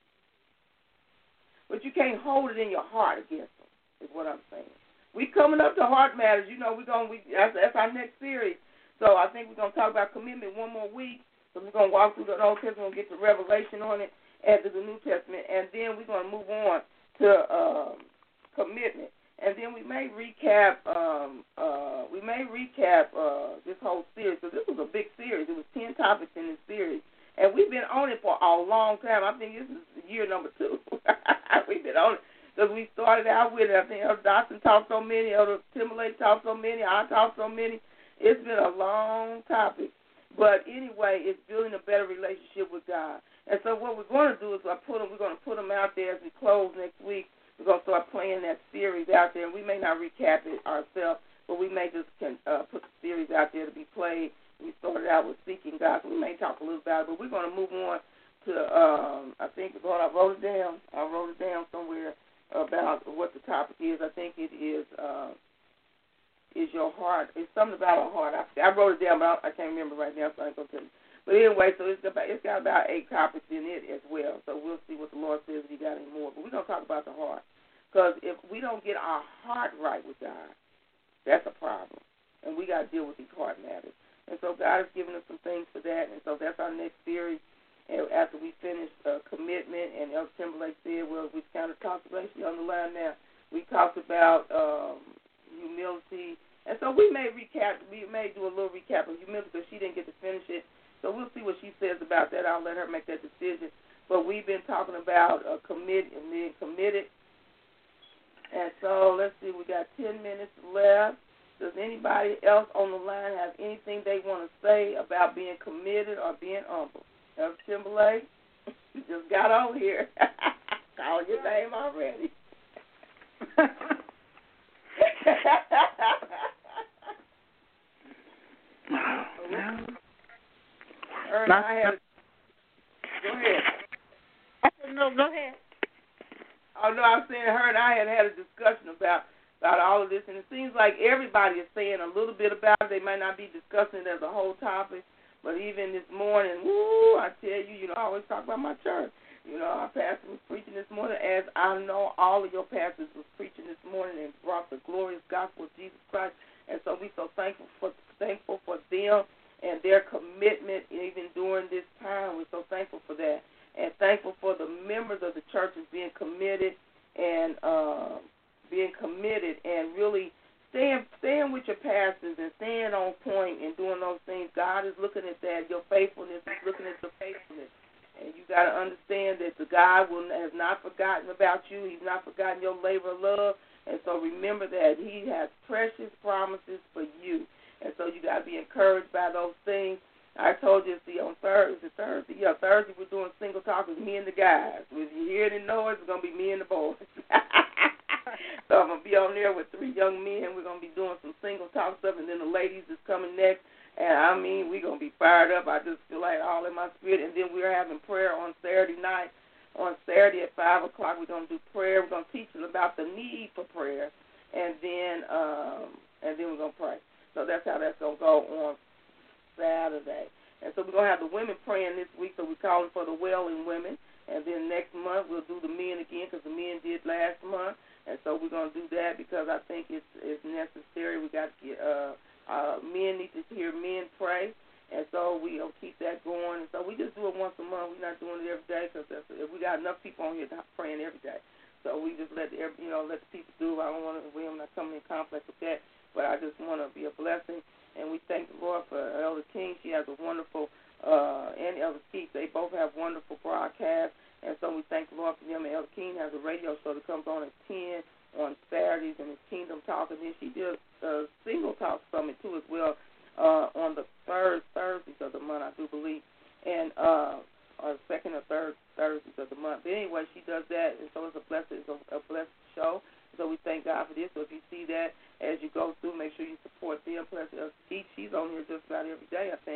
But you can't hold it in your heart against them, is what I'm saying. We coming up to Heart Matters. You know, we're going we that's, that's our next series. So I think we're going to talk about commitment one more week. So we're going to walk through the Old Testament and get the Revelation on it, add to the New Testament, and then we're going to move on to um, commitment. And then we may recap um, uh, we may recap uh, this whole series. So this was a big series. It was ten topics in this series. And we've been on it for a long time. I think this is year number two. We've been on it because we started out with it. I think Elder Dawson talked so many, Elder Timberlake talked so many, I talked so many. It's been a long topic. But anyway, it's building a better relationship with God. And so what we're going to do is I put them, we're going to put them out there as we close next week. We're going to start playing that series out there. And we may not recap it ourselves, but we may just can, uh, put the series out there to be played. We started out with Seeking God, so we may talk a little about it, but we're going to move on to, um, I think, Lord, I wrote it down. I wrote it down somewhere about what the topic is. I think it is uh, is your heart. It's something about our heart. I, I wrote it down, but I, I can't remember right now, so I ain't going to tell you. But anyway, so it's, about, it's got about eight topics in it as well, so we'll see what the Lord says if he got any more. But we're going to talk about the heart, because if we don't get our heart right with God, that's a problem, and we got to deal with these heart matters. And so God has given us some things for that, and so that's our next series. And after we finish uh, commitment, and Elder Timberlake said, well, we kind of talked about, she on the line now, we talked about um, humility. And so we may recap, we may do a little recap of humility because she didn't get to finish it. So we'll see what she says about that. I'll let her make that decision. But we've been talking about uh, commit and being committed. And so let's see, we got ten minutes left. Does anybody else on the line have anything they want to say about being committed or being humble? Elder Timberlake, you just got on here. Call your name already. Ern, I had a, go ahead. I said, no, go ahead. Oh, no, I was saying her and I had had a discussion about about all of this, and it seems like everybody is saying a little bit about it. They might not be discussing it as a whole topic, but even this morning, woo, I tell you, you know, I always talk about my church. You know, our pastor was preaching this morning, as I know all of your pastors was preaching this morning and brought the glorious gospel of Jesus Christ. And so we're so thankful for thankful for them and their commitment even during this time. We're so thankful for that. And thankful for the members of the churches being committed and uh, being committed and really staying, staying with your pastors and staying on point and doing those things. God is looking at that. Your faithfulness is looking at your faithfulness. And you got to understand that the God will, has not forgotten about you. He's not forgotten your labor of love. And so remember that he has precious promises for you. And so you got to be encouraged by those things. I told you, see, on Thursday, Thursday, yeah, Thursday we're doing single talk with me and the guys. If you hear any noise, it's going to be me and the boys. So I'm going to be on there with three young men. We're going to be doing some single talk stuff, and then the ladies is coming next. And, I mean, we're going to be fired up. I just feel like all in my spirit. And then we're having prayer on Saturday night. On Saturday at five o'clock, we're going to do prayer. We're going to teach them about the need for prayer. And then um, and then we're going to pray. So that's how that's going to go on Saturday. And so we're going to have the women praying this week, so we're calling for the wailing women. And then next month we'll do the men again because the men did last month. And so we're going to do that because I think it's, it's necessary. We got to get, uh, uh, men need to hear men pray. And so we'll keep that going. And so we just do it once a month. We're not doing it every day because we got enough people on here praying every day. So we just let the, you know, let the people do it. I don't want to, we're not coming in conflict with that. But I just want to be a blessing. And we thank the Lord for Elder King. She has a wonderful, uh, and Elder Keith, they both have wonderful broadcasts. And so we thank the Lord for them. And Elder King has a radio show that comes on at ten on Saturdays, and it's Kingdom Talk. And then she did a single talk summit, too, as well, uh, on the third Thursdays of the month, I do believe, and uh, or second or third Thursdays of the month. But anyway, she does that, and so it's a blessed, it's a, a blessed show. So we thank God for this. So if you see that as you go through, make sure you support them. Plus, uh, she, she's on here just about every day, I think.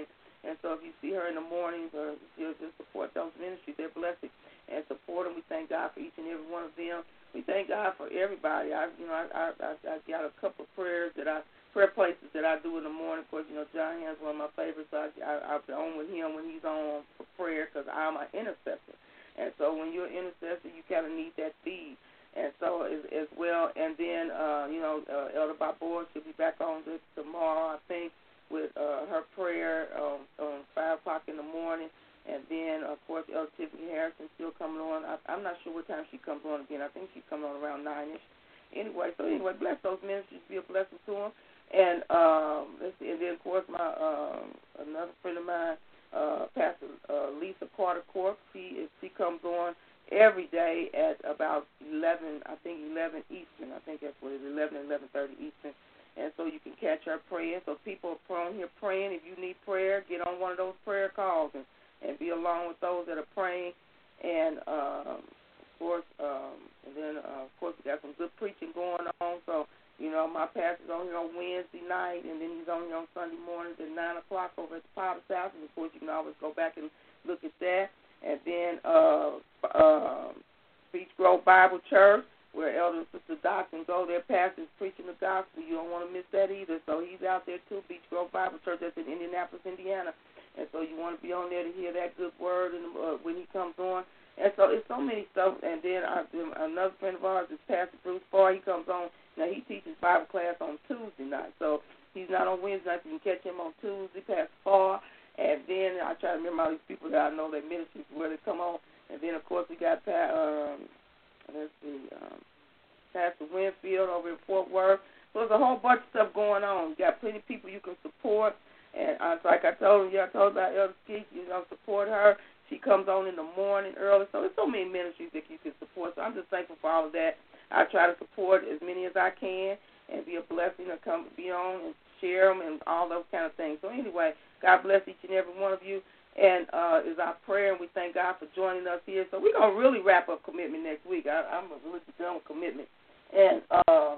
And so if you see her in the mornings or you just support those ministries, they're blessed and support them. We thank God for each and every one of them. We thank God for everybody. I, you know, I, I, I, I got a couple of prayers that I, prayer places that I do in the morning. Of course, you know, John Hand's one of my favorites. So I, I, I've been on with him when he's on for prayer because I'm an intercessor. And so when you're an intercessor, you kind of need that feed. And so as, as well, and then, uh, you know, uh, Elder Barbour, she'll be back on this tomorrow, I think, with uh, her prayer um, on five o'clock in the morning. And then, of course, Elder Tiffany Harrison still coming on. I, I'm not sure what time she comes on again. I think she's coming on around nine-ish. Anyway, so anyway, bless those ministries, be a blessing to them. And um, let's see, and then, of course, my um, another friend of mine, uh, Pastor uh, Lisa Carter Cork, she, she comes on every day at about eleven, I think eleven Eastern. I think that's what it is, eleven, eleven thirty Eastern. And so you can catch her praying. So people are prone here praying. If you need prayer, get on one of those prayer calls and, and be along with those that are praying. And, um, of course, um, and then, uh, of course, we got some good preaching going on. So, you know, my pastor's on here on Wednesday night, and then he's on here on Sunday mornings at nine o'clock over at the Potter's House. And, of course, you can always go back and look at that. And then uh, uh, Beach Grove Bible Church, where Elder and Sister Dawson go. Their pastor's preaching the gospel. You don't want to miss that either. So he's out there, too, Beach Grove Bible Church. That's in Indianapolis, Indiana. And so you want to be on there to hear that good word and, uh, when he comes on. And so it's so many stuff. And then I, another friend of ours is Pastor Bruce Farr. He comes on. Now, he teaches Bible class on Tuesday night. So he's not on Wednesday night. You can catch him on Tuesday, Pastor Farr. And then I try to remember all these people that I know their ministries where they come on. And then, of course, we got, um, let's see, um, Pastor Winfield over in Fort Worth. So there's a whole bunch of stuff going on. You got plenty of people you can support. And uh, so like I told you, I told about Elder Skeet, you know, support her. She comes on in the morning early. So there's so many ministries that you can support. So I'm just thankful for all of that. I try to support as many as I can and be a blessing to come be on and share them and all those kind of things. So anyway, God bless each and every one of you. And uh, is our prayer, and we thank God for joining us here. So we're going to really wrap up commitment next week. I, I'm really done with commitment. And uh,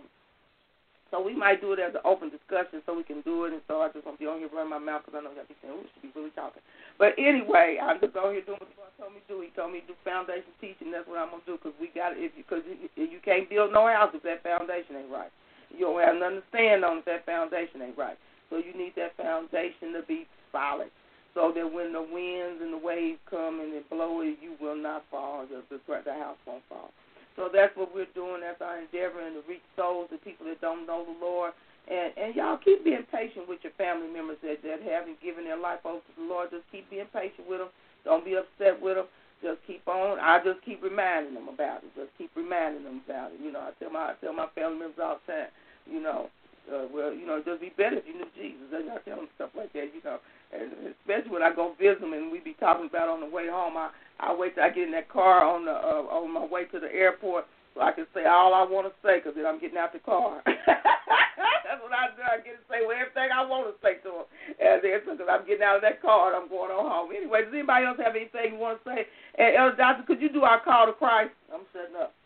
so we might do it as an open discussion so we can do it. And so I just want to be on here running my mouth because I know y'all be saying, oh, we should be really talking. But anyway, I'm just on here doing what God told me to do. He told me to do foundation teaching. That's what I'm going to do because we got it. Because you, you can't build no house if that foundation ain't right. You don't have nothing to stand on if that foundation ain't right. So you need that foundation to be solid so that when the winds and the waves come and they blow it, you will not fall. The, the, the house won't fall. So that's what we're doing. That's our endeavor, and to reach souls and people that don't know the Lord. And, and y'all keep being patient with your family members that, that haven't given their life over to the Lord. Just keep being patient with them. Don't be upset with them. Just keep on. I just keep reminding them about it. Just keep reminding them about it. You know, I tell my I tell my family members all the time, you know, uh, well, you know, it'd just be better if you knew Jesus. And I tell them stuff like that, you know. And especially when I go visit them and we be talking about on the way home, I, I wait till I get in that car on the uh, on my way to the airport so I can say all I want to say because then I'm getting out the car. That's what I do. I get to say well, everything I want to say to them. And then because I'm getting out of that car and I'm going on home. Anyway, does anybody else have anything you want to say? And Elder Johnson, could you do our call to Christ? I'm setting up.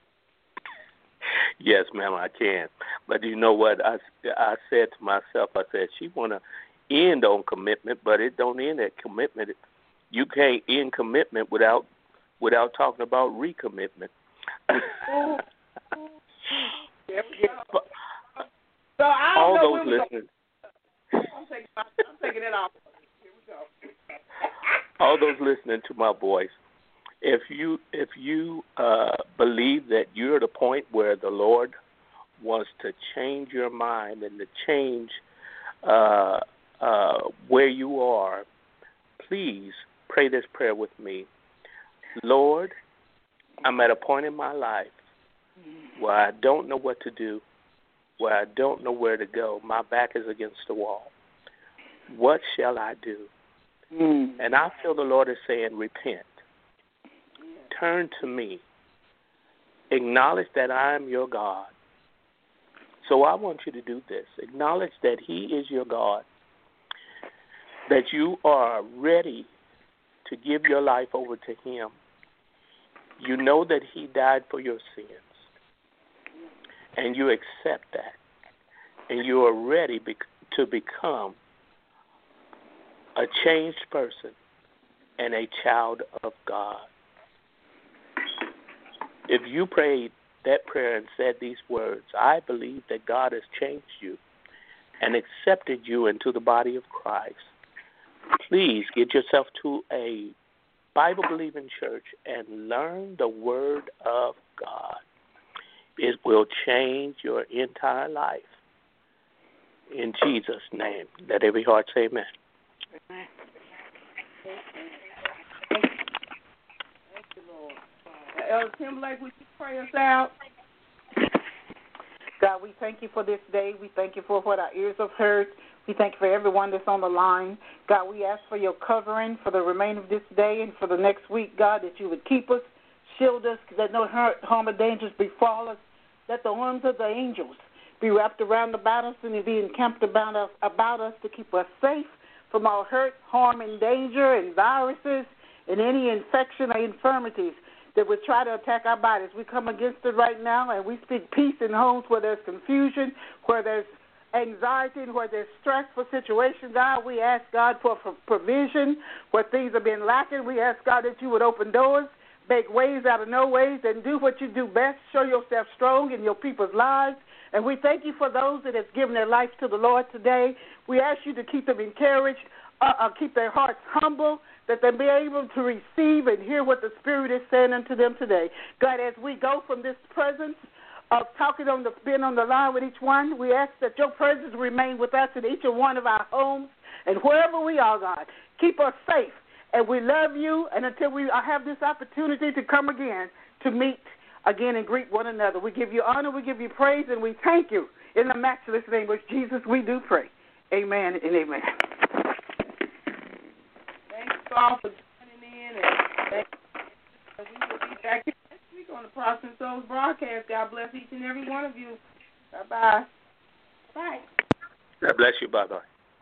Yes, ma'am, I can. But you know what? I, I said to myself, I said, she want to end on commitment, but it don't end at commitment. You can't end commitment without without talking about recommitment. So I all don't know those listening, I'm taking, my, I'm taking it off. Here we go. all those listening to my voice, if you if you uh, believe that you're at a point where the Lord wants to change your mind and to change uh, uh, where you are, please pray this prayer with me. Lord, I'm at a point in my life where I don't know what to do, where I don't know where to go. My back is against the wall. What shall I do? Mm. And I feel the Lord is saying, repent. Turn to me. Acknowledge that I am your God. So I want you to do this. Acknowledge that he is your God, that you are ready to give your life over to him. You know that he died for your sins, and you accept that, and you are ready bec- to become a changed person, and a child of God. If you prayed that prayer and said these words, I believe that God has changed you and accepted you into the body of Christ. Please get yourself to a Bible-believing church and learn the Word of God. It will change your entire life. In Jesus' name, let every heart say amen. Amen. Thank you, Lord. Now, Elder Timberlake, would you pray us out? God, we thank you for this day. We thank you for what our ears have heard. We thank you for everyone that's on the line. God, we ask for your covering for the remainder of this day and for the next week, God, that you would keep us, shield us, that no hurt, harm, or dangers befall us. Let the arms of the angels be wrapped around about us and be encamped about us, about us to keep us safe from all hurt, harm, and danger and viruses and any infection or infirmities that would try to attack our bodies. We come against it right now, and we speak peace in homes where there's confusion, where there's anxiety, and where there's stressful situations. God, we ask, God, for, for provision where things have been lacking. We ask, God, that you would open doors, make ways out of no ways, and do what you do best, show yourself strong in your people's lives. And we thank you for those that have given their life to the Lord today. We ask you to keep them encouraged, uh, uh, keep their hearts humble, that they be able to receive and hear what the Spirit is saying unto them today. God, as we go from this presence of talking on the, being on the line with each one, we ask that your presence remain with us in each and one of our homes and wherever we are, God. Keep us safe, and we love you, and until we have this opportunity to come again to meet again and greet one another, we give you honor, we give you praise, and we thank you. In the matchless name of Jesus, we do pray. Amen and amen. Thanks all for joining in, and thank you. We will be back next week on the Prospering Souls broadcast. God bless each and every one of you. Bye-bye. Bye. God bless you. Bye-bye.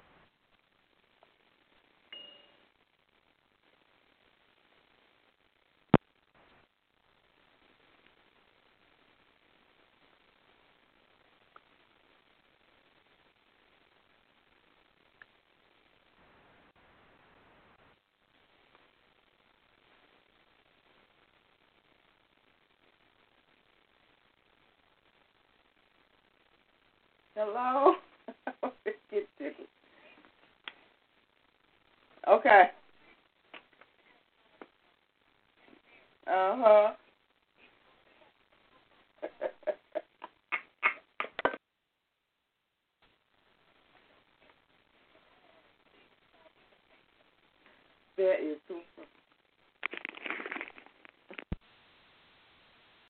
Hello? Get tickled. Okay. Uh-huh. There is too